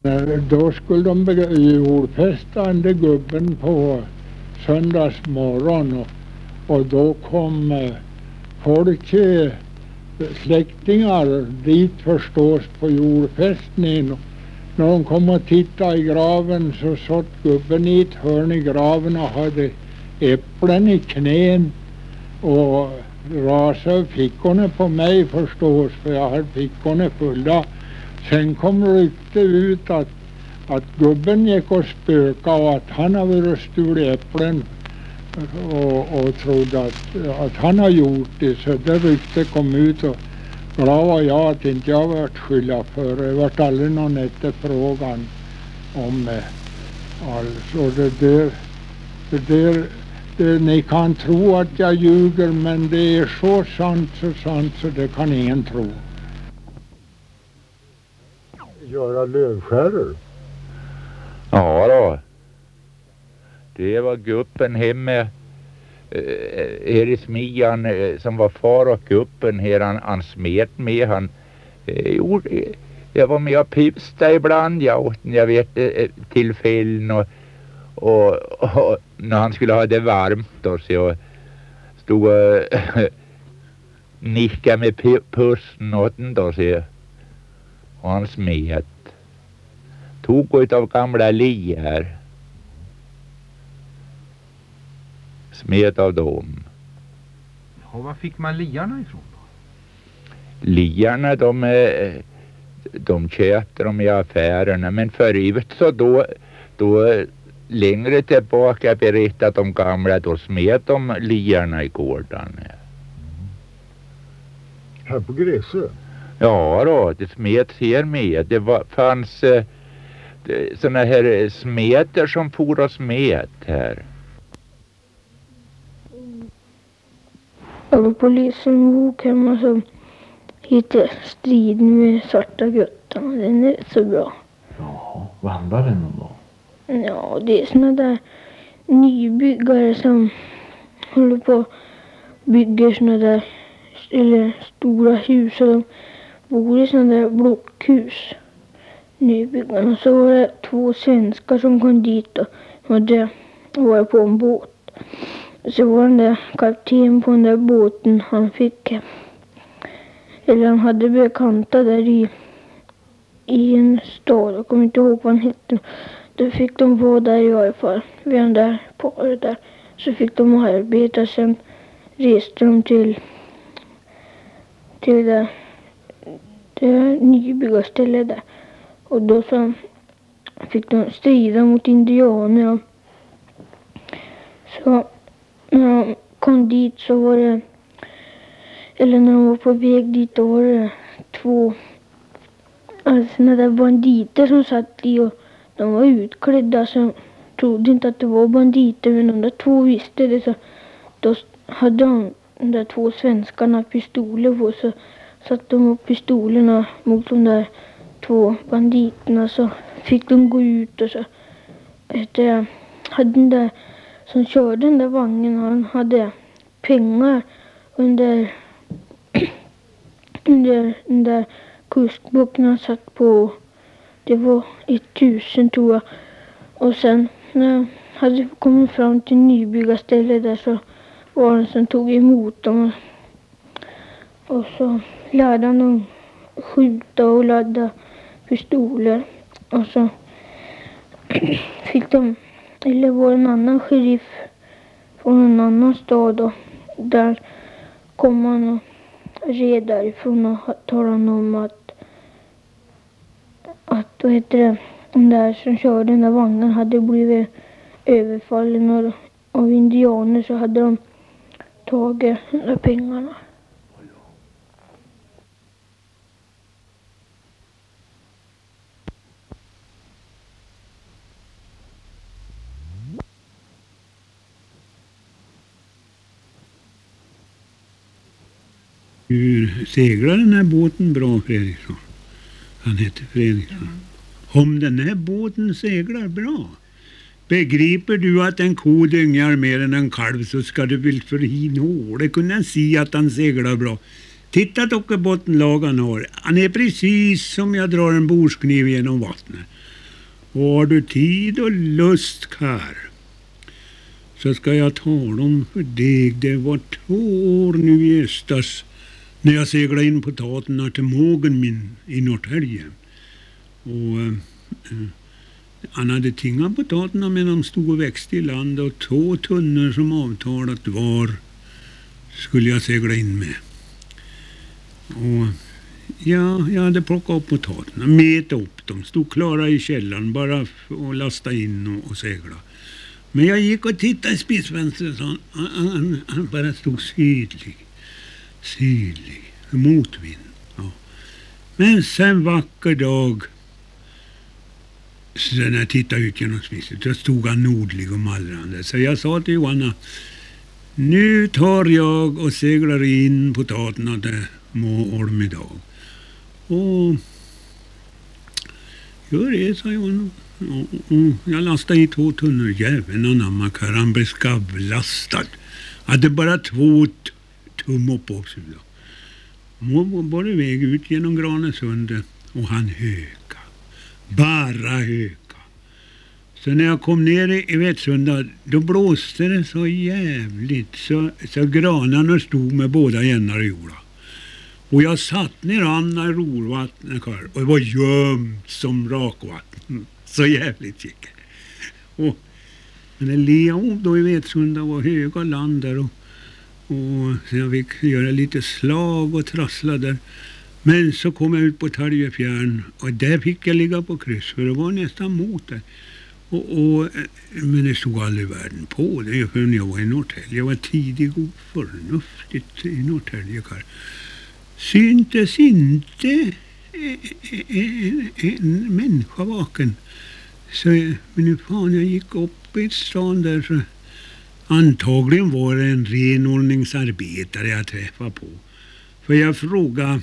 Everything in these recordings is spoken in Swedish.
Då skulle de jordfästa den där gubben på söndagsmorgon och då kom folk, släktingar dit förstås på jordfästningen. När de kom och tittade i graven så satt gubben i ett hörn i graven och hade äpplen i knän och rasade fickorna på mig förstås, för jag hade fickorna fulla. Sen kom rykte ut att gubben gick och spöka och att han hade varit stulit äpplen och trodde att han har gjort det. Så det rykte kom ut och glad var jag att inte jag varit skyldig för. Det vart aldrig någon efterfrågan om alltså det där, ni kan tro att jag ljuger, men det är så sant så det kan ingen tro. Göra lövskärror? Ja då. Det var gubben hemma här i smian som var far och gubben här han smet med. Han jag var med och pivsta ibland, jag vet tillfällen och när han skulle ha det varmt då, så jag stod och nickade med pussen åt den då, så jag, och han smet. Tog utav gamla li här. Smet av dem. Ja, var fick man liarna ifrån då? Liarna de köpte dem i affärerna, men förut så då längre tillbaka berättat om gamla, då smet de liarna i gården. Här på Gräsö? Ja då, det smets här med. Det fanns såna här smeter som for och smet här. Jag var polisen bok hemma som heter Striden med svarta guttarna. Den är så bra. Jaha, vad handlar den om då? Ja, det är såna där nybyggare som håller på och bygger såna där eller stora hus, och de bor i såna där blockhus. Nybyggarna. Så var det 2 svenskar som kom dit och var på en båt. Så var den där kapten på den där båten, han hade bekanta där i en stad, jag kommer inte ihåg vad han hette. Då fick de vara där i alla fall, vid den där paret där. Så fick de arbeta, sen reste de till det nybyggarstället där. Och då så fick de strida mot indianer. Så när de kom dit så var det, eller när de var på väg dit, då var det 2 såna där banditer som satt i, och de var utklädda, så trodde inte att det var banditer, men de där 2 visste det. Så då hade de där 2 svenskarna pistoler på, så satt de upp pistolerna mot de där 2 banditerna, så fick de gå ut. Och så hade den där som körde den där vagnen, han hade pengar under den där kustbocken han satt på. Det var 1000 tror jag. Och sen när han hade kommit fram till nybyggarstället där, så var det som tog emot dem. Och så lärde han dem skjuta och ladda pistoler. Och så fick de, eller var en annan sheriff från en annan stad, och där kom han och red därifrån och talade om att vad heter det, den där som körde den där vagnen hade blivit överfallen av indianer, så hade de tagit de där pengarna. Hur seglar den här båten bra, Fredriksson? Han heter Fredriksson. Om den här båten seglar bra, begriper du att en ko dyngar mer än en kalv, så ska du väl för hinhåle kunna se att han seglar bra. Titta att bottenlagan har. Han är precis som jag drar en borskniv genom vattnet. har du tid och lust, Kar, så ska jag tala om för dig. Det var 2 år nu i höstas när jag seglade in potaterna till mågen min i Norrtälje. Och han hade tingat potaterna men de stod och växte i land, och 2 tunnor som avtalat var skulle jag segla in med. Och ja, jag hade plockat upp potaterna, met upp dem, stod klara i källaren bara att lasta in och segla. Men jag gick och tittade i spissfönstret, så han bara stod sydlig, motvind. Ja. Men sen vacker dag, så när jag tittade ut genom spisset, så stod han nordlig och mallrande. Så jag sa till Johanna, nu tar jag och seglar in potaterna till Måholm idag. Och gör det, sa Johanna. Jag lastade i 2 tunnor. Jäveln anamma, Kar, han blev skavlastad. Hade bara 2 tum upp på sig. Bara väg ut genom Granesundet, och han höka. Bara höka. Så när jag kom ner i Vetsunda, då blåste det så jävligt så granarna stod med båda jämnar i jorda. Och jag satt ner Anna i rorvattnet, Kar, och det var gömt som rakvatten. Så jävligt gick det. Men det leo då i Vetsunda var höga land där, och så jag fick göra lite slag och trassla där. Men så kom jag ut på Taljefjärn, och där fick jag ligga på kryss, för det var nästan mot det. Men det stod aldrig världen på det, för när jag var i Norrtälje. Jag var tidig och förnuftigt i Norrtälje, Kar. Syntes inte en människa vaken. Så men fan, jag gick upp i stan där, så antagligen var det en renhållningsarbetare jag träffade på. För jag frågade,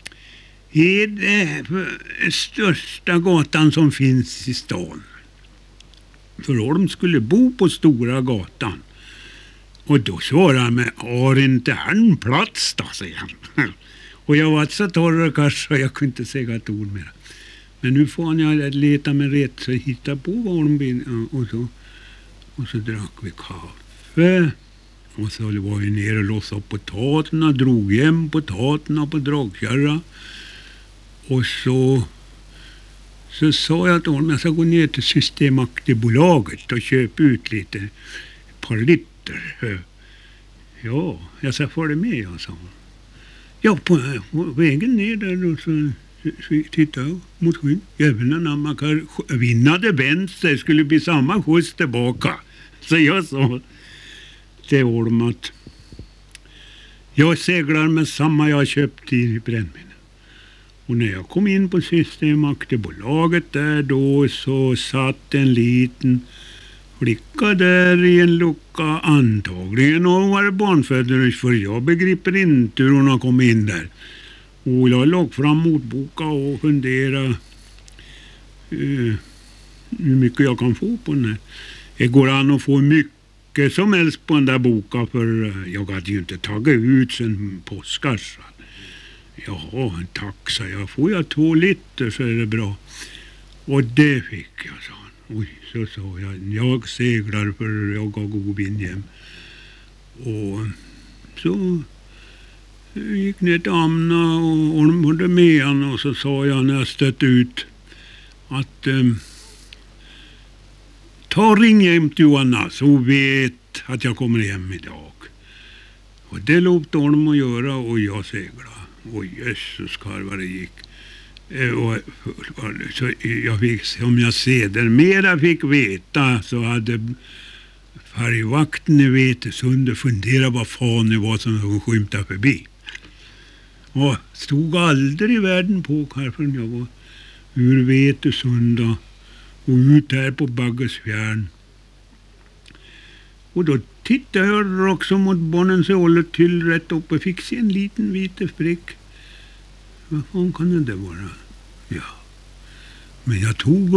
är det största gatan som finns i stan? För de skulle bo på Stora gatan. Och då svarade han med, har inte han plats då, säger han. Och jag var så torr och kars, så jag kunde inte säga ett ord mer. Men nu får jag leta med rätt, så hitta på varmbilen, och så drack vi kaffe. Och så var vi ner och lossade potaterna, drog hem potaterna på dragkärra. Och så sa jag till honom, jag ska gå ner till Systembolaget och köpa ut lite, ett par liter. Ja, jag ska följa med, jag sa. Ja, på vägen ner där, och så tittade jag mot skyn. Även när man kan vinna det vänster skulle bli samma skjuts tillbaka. Så jag sa till Holm att jag seglar med samma jag köpt i brännvin. Och när jag kom in på Systembolaget där då, så satt en liten flicka där i en lucka, antagligen hon var barnfödersk, för jag begriper inte hur hon har kommit in där. Och jag låg fram mot boka och funderade hur mycket jag kan få på den här. Det går an att få mycket som helst på den där boka, för jag hade ju inte tagit ut sen påskars. Ja, tack, sa jag. Får jag 2 liter så är det bra. Och det fick jag, sa han. Oj, så sa jag seglar för jag har god vind hem. Och så gick ner till Amna och de hade med han, och så sa jag när jag stött ut att ta ring hem till Johanna så vet att jag kommer hem idag. Och det lovade honom att göra, och jag seglade. Oj, jösses, vad det gick. Så jag fick, om jag sedermera fick veta, så hade färgvakten i Vetesund funderat vad fan det var som skymtade förbi. Och stod aldrig i världen på här förrän jag var ur Vetesund och ut här på Baggesfjärn. Och då tittade jag också mot Bonnens hållet till rätt upp och fick se en liten vit prick. Vad fan kan det vara? Ja. Men jag tog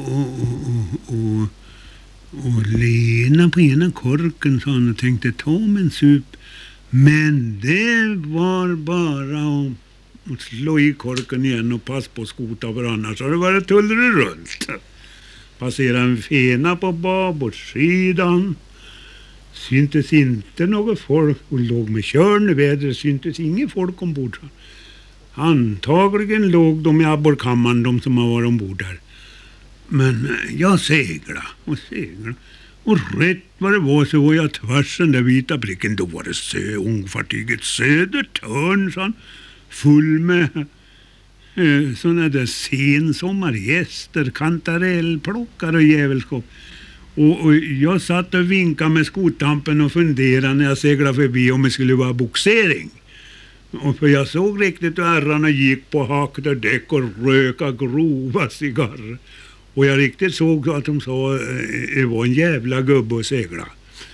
och lena på ena korken, sa han, och tänkte ta med en sup. Men det var bara att slå i korken igen och pass på skota, för annars har det varit tullre runt. passerade en fena på babordssidan. Syntes inte något folk och låg med körn i vädret, syntes inget folk ombord. Antagligen låg de i abborrkammaren, de som har varit ombord där. Men jag seglade och seglade. Och rätt vad det var så var jag tvärs den där vita pricken. Då var det ångfartyget Södertörn, sån, full med såna där sensommargäster, kantarellplockare och jävelskap. Och jag satt och vinkade med skotampen och funderade när jag seglade förbi om det skulle vara boxering. Och för jag såg riktigt hur herrarna gick på hakta däck och röka grova cigarrer. Och jag riktigt såg att de sa det var en jävla gubbe att segla.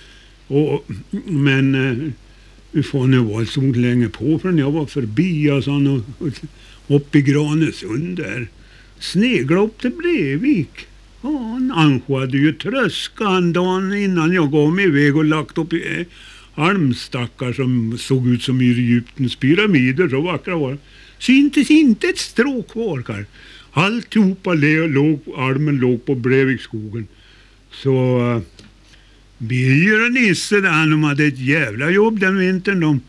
Men fan, jag var så länge på förrän jag var förbi och upp i Granesund där. Snegla upp till Brevik. Ja, han hade ju tröskan dagen innan jag gav mig iväg och lagt upp i armstackar som såg ut som i Egyptens pyramider, så vackra var. Syntes inte ett strå kvar, Karl. Alltihopa armen låg på Brevikskogen. Så Birger och Nisse där, de hade ett jävla jobb den vintern. De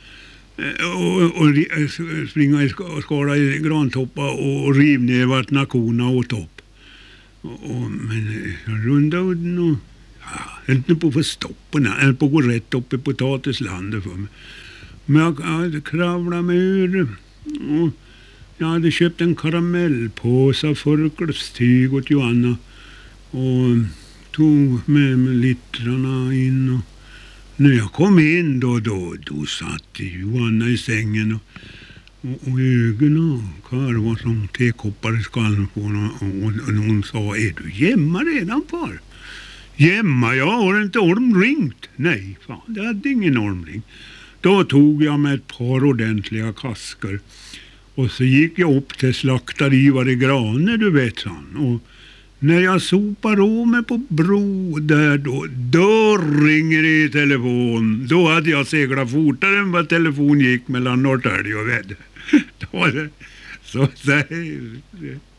och springa och skala i grantoppa och riv ner vart nakona åt upp. Men runda udden och höll på att få stoppen, höll på att gå rätt upp i potatislandet för mig. Men jag hade kravlat mig ur och jag hade köpt en karamellpåse förklädstyg åt Johanna och tog med mig litrarna in. Och när jag kom in då satt Johanna i sängen och ögonen karvar som tekoppar i skallen på honom. Och hon sa, är du hemma redan, far? Hemma? Jag har inte Orm ringt. Nej, fan, det hade ingen Orm ringt. Då tog jag med ett par ordentliga kasker. Och så gick jag upp till slaktarivar i Grane, du vet han. Och när jag sopar om mig på bro där då ringer det i telefon. Då hade jag seglat fortare än vad telefon gick mellan Norrtälje och Väddö. Då var det så